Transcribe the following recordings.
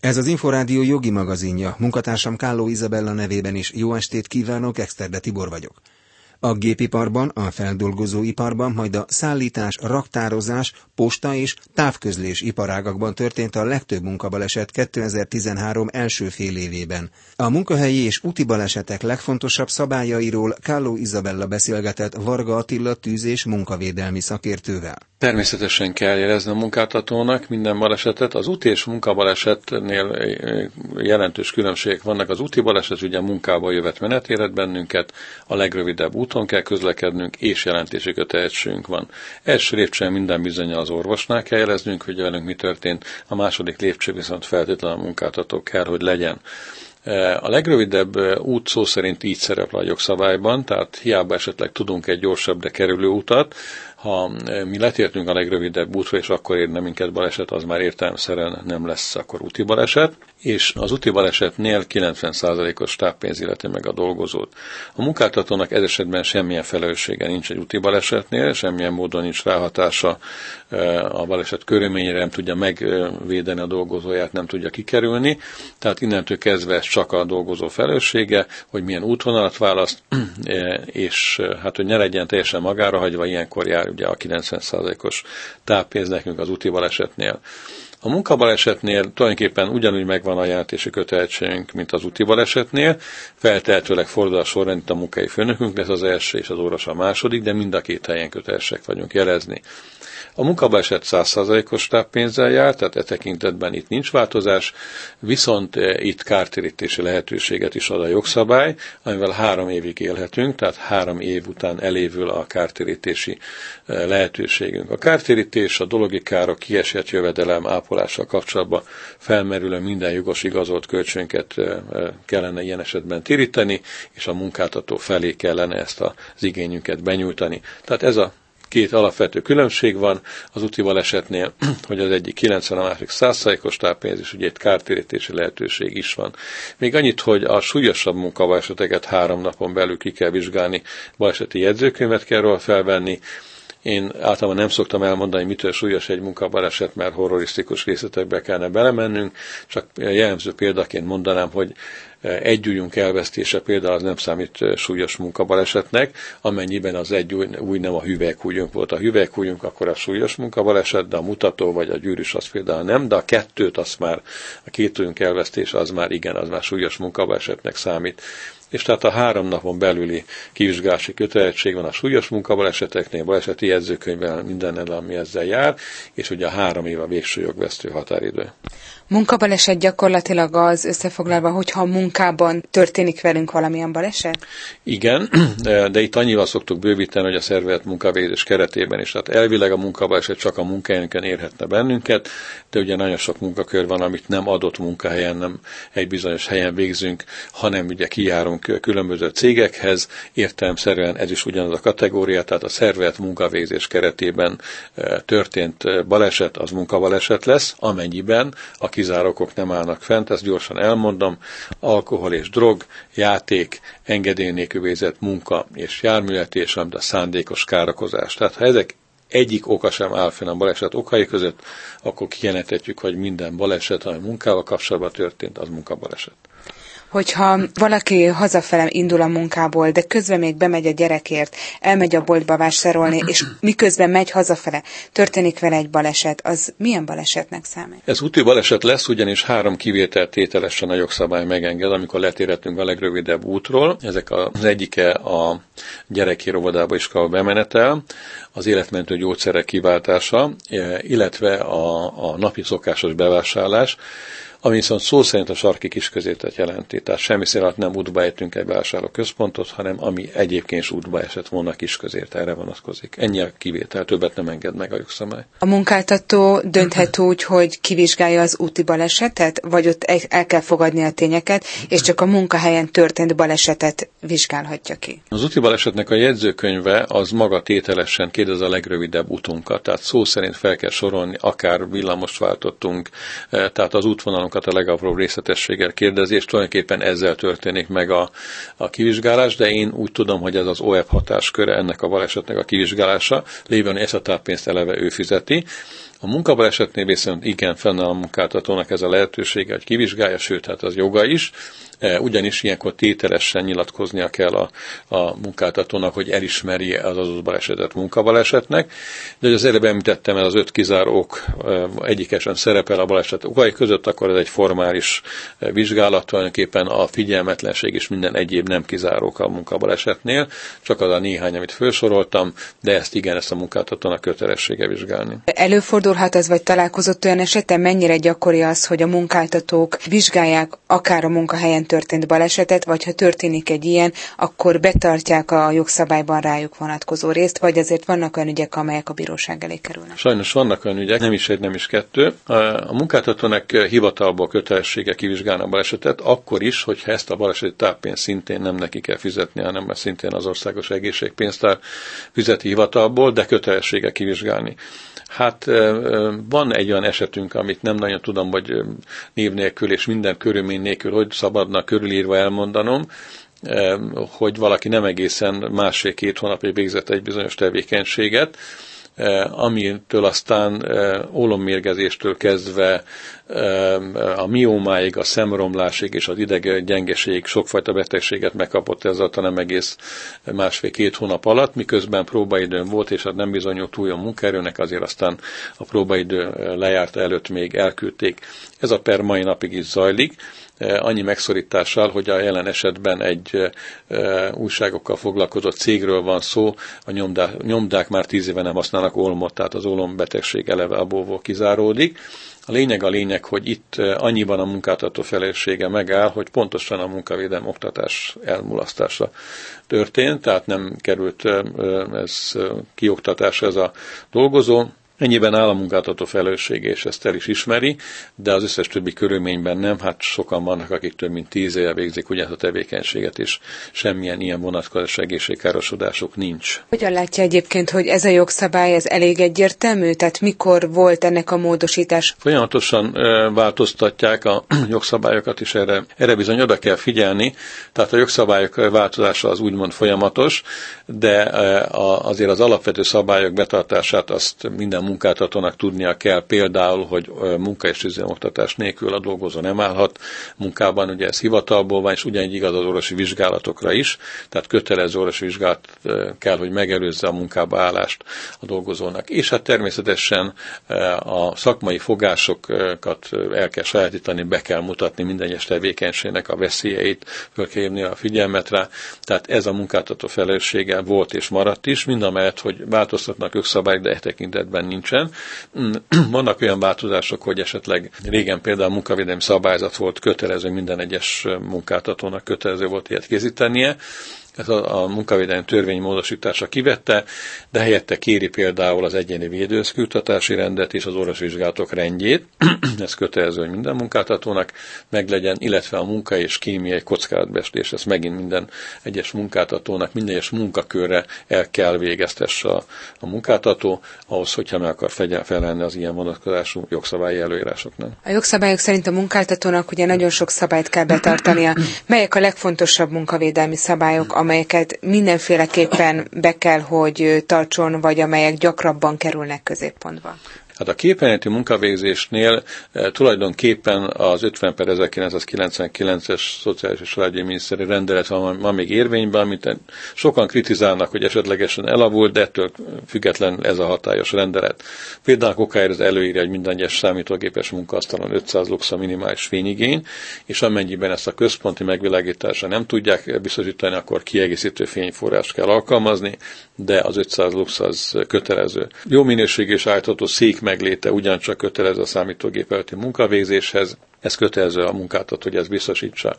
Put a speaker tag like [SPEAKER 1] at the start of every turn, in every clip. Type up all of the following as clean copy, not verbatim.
[SPEAKER 1] Ez az Inforádió jogi magazinja, munkatársam Kálló Izabella nevében is jó estét kívánok, Exterde Tibor vagyok. A gépiparban, a feldolgozóiparban, majd a szállítás, raktározás, posta és távközlés iparágakban történt a legtöbb munkabaleset 2013 első fél évében. A munkahelyi és úti balesetek legfontosabb szabályairól Kálló Izabella beszélgetett Varga Attila tűz- és munkavédelmi szakértővel.
[SPEAKER 2] Természetesen kell jelezni a munkáltatónak minden balesetet. Az úti és munkabalesetnél jelentős különbségek vannak. Az úti baleset ugye munkába jövet menet éret bennünket, a legrövidebb úton kell közlekednünk, és jelentési kötelezettségünk van. Első lépcsően minden bizonnyal az orvosnál kell jeleznünk, hogy velünk mi történt, a második lépcső viszont feltétlenül a munkáltató kell, hogy legyen. A legrövidebb út szó szerint így szerepel a jogszabályban, tehát hiába esetleg tudunk egy gyorsabb, de kerülő utat, ha mi letértünk a legrövidebb útra, és akkor érne minket baleset, az már értelemszerűen nem lesz akkor úti baleset, és az úti balesetnél 90%-os táppénz illeti meg a dolgozót. A munkáltatónak ez esetben semmilyen felelőssége nincs egy úti balesetnél, semmilyen módon nincs ráhatása a baleset körülményére, nem tudja megvédeni a dolgozóját, nem tudja kikerülni, tehát innentől kezdve ez csak a dolgozó felelőssége, hogy milyen útvonalat választ, és hát, hogy ne legyen teljesen magára hagyva, ilyenkor jár ugye a 90%-os táppénz nekünk az úti balesetnél. A munkabalesetnél tulajdonképpen ugyanúgy megvan a jelentési kötelezettségünk, mint az úti balesetnél. Feltehetőleg fordul a sorrend, itt a munkai főnökünk lesz az első és az orvos a második, de mind a két helyen kötelesek vagyunk jelezni. A munkabaleset 100%-os táppénzzel jár, tehát e tekintetben itt nincs változás, viszont itt kártérítési lehetőséget is ad a jogszabály, amivel 3 évig élhetünk, tehát 3 év után elévül a kártérítési lehetőségünk. A kártérítés, a dologi károk, kiesett jövedelem ápolással kapcsolatban felmerülő minden jogos igazolt kölcsönket kellene ilyen esetben téríteni, és a munkáltató felé kellene ezt az igényünket benyújtani. Tehát ez a két alapvető különbség van az úti balesetnél, hogy az egyik 90, a másik 100%-os táppénz, és ugye egy kártérítési lehetőség is van. Még annyit, hogy a súlyosabb munkabaleseteket 3 napon belül ki kell vizsgálni, baleseti jegyzőkönyvet kell róla felvenni. Én általában nem szoktam elmondani, mitől súlyos egy munkabaleset, mert horrorisztikus részletekbe kellene belemennünk, csak jellemző példaként mondanám, hogy egy ujjunk elvesztése például az nem számít súlyos munkabalesetnek, amennyiben az egy ujj nem a hüvelykujjunk volt. A hüvelykujjunk akkor a súlyos munkabaleset, de a mutató vagy a gyűrűs az például nem, de a kettőt az már, a 2 ujjunk elvesztése az már igen, az már súlyos munkabalesetnek számít. És tehát a 3 napon belüli kivizsgálási kötelezettség van a súlyos munkabaleseteknél, baleseti jegyzőkönyvvel, mindennel, ami ezzel jár, és ugye a 3 év a végső jogvesztő határidő.
[SPEAKER 3] Munkabaleset gyakorlatilag az összefoglalva, hogyha a munkában történik velünk valamilyen baleset?
[SPEAKER 2] Igen, de itt annyival szoktuk bővíteni, hogy a szervezett munkavégzés keretében is. Tehát elvileg a munkabaleset csak a munkahelyünkön érhetne bennünket, de ugye nagyon sok munkakör van, amit nem adott munkahelyen, nem egy bizonyos helyen végzünk, hanem ugye kijárunk különböző cégekhez, értelemszerűen ez is ugyanaz a kategória, tehát a szervezett munkavégzés keretében történt baleset, az munkabaleset lesz, amennyiben a kizárókok nem állnak fent, ezt gyorsan elmondom, alkohol és drog, játék, engedély nélkül végzett munka és járművetés, valamint a szándékos károkozás. Tehát ha ezek egyik oka sem áll fenn a baleset okai között, akkor kijelenthetjük, hogy minden baleset, ami munkával kapcsolatban történt, az munkabaleset.
[SPEAKER 3] Hogyha valaki hazafele indul a munkából, de közben még bemegy a gyerekért, elmegy a boltba vásárolni, és miközben megy hazafele, történik vele egy baleset, az milyen balesetnek számít? Ez
[SPEAKER 2] úti baleset lesz, ugyanis 3 kivételt tételesen a jogszabály megenged, amikor letérhetünk a legrövidebb útról. Ezek az egyike a gyereki óvodába iskolába bemenetel, az életmentő gyógyszerek kiváltása, illetve a napi szokásos bevásárlás, ami viszont szó szerint a sarki kisközétet jelenti. Tehát semmiféle alatt nem útba ejtünk egy bevásárlóközpontot, hanem ami egyébként is útba esett volna kisközért, erre vonatkozik. Ennyi a kivétel, többet nem enged meg a jogszabály.
[SPEAKER 3] A munkáltató dönthet úgy, hogy kivizsgálja az úti balesetet, vagy ott el kell fogadni a tényeket, és csak a munkahelyen történt balesetet vizsgálhatja ki?
[SPEAKER 2] Az úti balesetnek a jegyzőkönyve az maga tételesen kérdez a legrövidebb utunkat, tehát szó szerint fel kell sorolni, akár villamost váltottunk, tehát az útvonalon a legapróbb részletességgel kérdezi, és tulajdonképpen ezzel történik meg a kivizsgálás, de én úgy tudom, hogy ez az OEP hatásköre ennek a balesetnek a kivizsgálása, lévén ezt a táppénzt eleve ő fizeti. A munkabalesetnél viszont igen, fennáll a munkáltatónak ez a lehetősége, hogy kivizsgálja, sőt, hát az joga is, ugyanis ilyenkor tételesen nyilatkoznia kell a munkáltatónak, hogy elismeri az adott balesetet munkabalesetnek, de hogy az előbb említettem, ez az 5 kizáró ok egyikesen szerepel a baleset okai között, akkor ez egy formális vizsgálat, tulajdonképpen a figyelmetlenség és minden egyéb nem kizárók a munkabalesetnél, csak az a néhány, amit felsoroltam, de ezt a munkáltatónak kötelessége vizsgálni.
[SPEAKER 3] Előfordulhat az, vagy találkozott olyan esetben, mennyire gyakori az, hogy a munkáltatók vizsgálják akár a munkahelyen történt balesetet, vagy ha történik egy ilyen, akkor betartják a jogszabályban rájuk vonatkozó részt, vagy azért vannak olyan ügyek, amelyek a bíróság elé kerülnek?
[SPEAKER 2] Sajnos vannak olyan ügyek, nem is egy, nem is kettő. A munkáltatónak hivatalból kötelessége kivizsgálni a balesetet, akkor is, hogyha ezt a baleseti táppénzt szintén nem neki kell fizetni, hanem szintén az Országos Egészségpénztár fizeti hivatalból, de kötelessége kivizsgálni. Hát van egy olyan esetünk, amit nem nagyon tudom, hogy név nélkül és minden körülmény nélkül, hogy szabadna körülírva elmondanom, hogy valaki nem egészen 1,5-2 hónapig végzett egy bizonyos tevékenységet, amitől aztán ólommérgezéstől kezdve a miómáig, a szemromlásig és az ideggyengeségig sokfajta betegséget megkapott ezzel a nem egész 1,5-2 hónap alatt, miközben próbaidőn volt, és hát nem bizonyult túl a munkaerőnek, azért aztán a próbaidő lejárta előtt még elküldték. Ez a per mai napig is zajlik, annyi megszorítással, hogy a jelen esetben egy újságokkal foglalkozott cégről van szó, a nyomdák már 10 éve nem használnak ólmot, tehát az ólombetegség eleve abból kizáródik. A lényeg, hogy itt annyiban a munkáltató felelőssége megáll, hogy pontosan a munkavédelmi oktatás elmulasztása történt, tehát nem került ez kioktatásra ez a dolgozó. Ennyiben áll a munkáltató felelőssége, és ezt el is ismeri, de az összes többi körülményben nem, hát sokan vannak, akik több mint 10 éve végzik ugyanazt a tevékenységet, és semmilyen ilyen vonatkozás egészségkárosodások nincs.
[SPEAKER 3] Hogyan látja egyébként, hogy ez a jogszabály ez elég egyértelmű? Tehát mikor volt ennek a módosítás?
[SPEAKER 2] Folyamatosan változtatják a jogszabályokat, és erre bizony oda kell figyelni. Tehát a jogszabályok változása az úgymond folyamatos, de azért az alapvető szabályok betartását azt minden munkáltatónak tudnia kell, például, hogy munka- és tűzoltóoktatás nélkül a dolgozó nem állhat munkában, ugye ez hivatalból van, és ugyanígy igaz az orvosi vizsgálatokra is, tehát kötelező orvosi vizsgálat kell, hogy megelőzze a munkába állást a dolgozónak. És hát természetesen a szakmai fogásokat el kell sajátítani, be kell mutatni minden egyes tevékenységnek a veszélyeit, föl kell hívni a figyelmet rá, tehát ez a munkáltató felelőssége volt és maradt is, mindamellett, hogy változtatnak jogszabályok, de e tekintetben nincsen. Vannak olyan változások, hogy esetleg régen például a munkavédelmi szabályzat volt kötelező, minden egyes munkáltatónak kötelező volt ilyet készítenie. Ez a munkavédelmi törvény módosítása kivette, de helyette kéri például az egyéni védőeszkültatási rendet és az orvosvizsgálatok rendjét. Ez kötelező, hogy minden munkáltatónak meglegyen, illetve a munka és kémiai kockázatbecslés. Ez megint minden egyes munkáltatónak, minden egyes munkakörre el kell végeztesse a munkáltató, ahhoz, hogyha meg akar felelni az ilyen vonatkozású jogszabályi előírásoknak.
[SPEAKER 3] A jogszabályok szerint a munkáltatónak ugye nagyon sok szabályt kell betartania. Melyek a legfontosabb munkavédelmi szabályok, amelyeket mindenféleképpen be kell, hogy tartson, vagy amelyek gyakrabban kerülnek középpontba?
[SPEAKER 2] Hát a képenleti munkavégzésnél tulajdonképpen az 50/1999-es Szociális és Családi Miniszteri rendelet van még érvényben, amit sokan kritizálnak, hogy esetlegesen elavult, de ettől független ez a hatályos rendelet. Például a kokáért az előírja, hogy minden egyes számítógépes munkaasztalon 500 lux a minimális fényigény, és amennyiben ezt a központi megvilágításra nem tudják biztosítani, akkor kiegészítő fényforrást kell alkalmazni, de az 500 lux az kötelező. Jó minőségű és állítható szék megléte ugyancsak kötelező a számítógép előtti munkavégzéshez, ez kötelező a munkáltató, hogy ezt biztosítsa.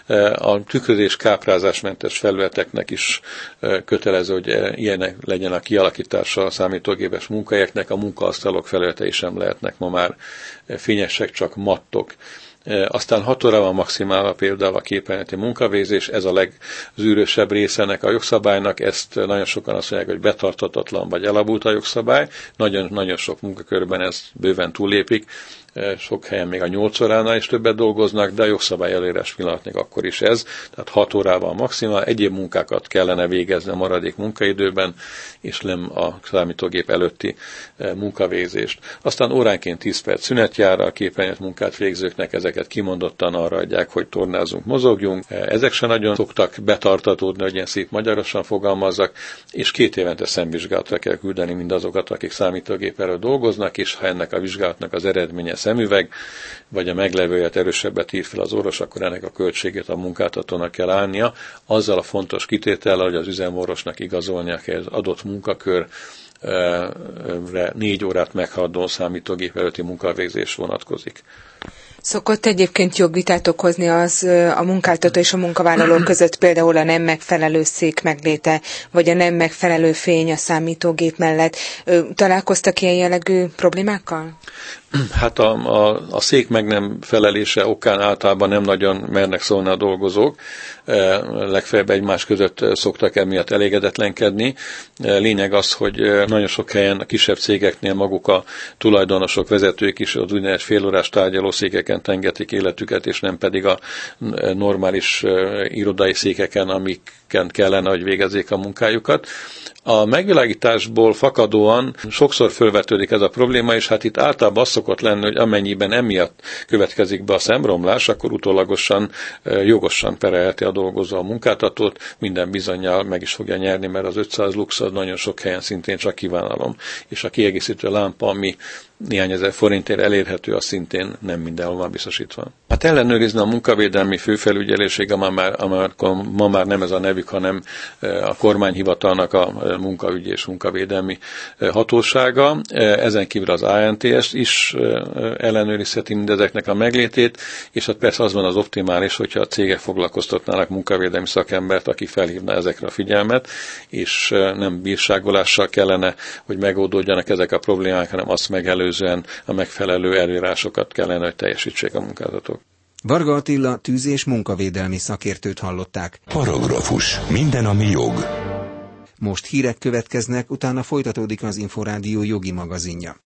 [SPEAKER 2] A tükrözés káprázásmentes felületeknek is kötelező, hogy ilyenek legyen a kialakítása a számítógépes munkahelyeknek, a munkaasztalok felületei sem lehetnek ma már fényesek, csak mattok. Aztán 6 óra van maximálva például a képenleti munkavégzés, ez a legzűrösebb része ennek a jogszabálynak, ezt nagyon sokan azt mondják, hogy betartatatlan vagy elavult a jogszabály, nagyon sok munkakörben ez bőven túllépik sok helyen még a 8 óránál is többet dolgoznak, de a jogszabály előírás pillanatnig akkor is ez, tehát 6 órával maximál, egyéb munkákat kellene végezni a maradék munkaidőben, és nem a számítógép előtti munkavégzést. Aztán óránként 10 perc szünet jár a képernyős munkát végzőknek, ezeket kimondottan arra adják, hogy tornázunk, mozogjunk. Ezek se nagyon szoktak betartatódni, hogy ilyen szép magyarosan fogalmazzak, és 2 évente szemvizsgálatra kell küldeni mindazokat, akik számítógép előtt dolgoznak, és ha ennek a vizsgálatnak az eredménye szemüveg, vagy a meglevőjét erősebbet ír fel az orvos, akkor ennek a költségét a munkáltatónak kell állnia, azzal a fontos kitétellel, hogy az üzemorvosnak igazolnia kell az adott munkakörre 4 órát meghaladó számítógép előtti munkavégzés vonatkozik.
[SPEAKER 3] Szokott egyébként jogvitát okozni az a munkáltató és a munkavállaló között, például a nem megfelelő szék megléte, vagy a nem megfelelő fény a számítógép mellett. Találkoztak ilyen jellegű problémákkal?
[SPEAKER 2] Hát a szék meg nem felelése okán általában nem nagyon mernek szólni a dolgozók, legfeljebb egymás között szoktak emiatt elégedetlenkedni. Lényeg az, hogy nagyon sok helyen a kisebb cégeknél maguk a tulajdonosok, vezetők is az úgynevezett félórás tárgyalószékeken tengetik életüket, és nem pedig a normális irodai székeken, amiken kellene, hogy végezzék a munkájukat. A megvilágításból fakadóan sokszor fölvetődik ez a probléma, és hát itt általában az szokott lenni, hogy amennyiben emiatt következik be a szemromlás, akkor utólagosan jogosan perelheti a dolgozó a munkáltatót, minden bizonnyal meg is fogja nyerni, mert az 500 lux az nagyon sok helyen szintén csak kívánalom, és a kiegészítő lámpa, ami néhány ezer forintért elérhető, az szintén nem mindenhol van biztosítva. Hát ellenőrizni a munkavédelmi főfelügyelőség, ma már nem ez a nevük, hanem a kormányhivatalnak a munkaügyi és munkavédelmi hatósága. Ezen kívül az ANTS is ellenőrizheti mindezeknek a meglétét, és hát persze az van az optimális, hogyha a cégek foglalkoztatnának munkavédelmi szakembert, aki felhívna ezekre a figyelmet, és nem bírságolással kellene, hogy megoldódjanak ezek a problémák, hanem azt megelőzően a megfelelő előírásokat kellene, hogy teljesítsék a munkáltatók.
[SPEAKER 1] Varga Attila tűz- és munkavédelmi szakértőt hallották.
[SPEAKER 4] Paragrafus. Minden, ami jog.
[SPEAKER 1] Most hírek következnek, utána folytatódik az Inforádió jogi magazinja.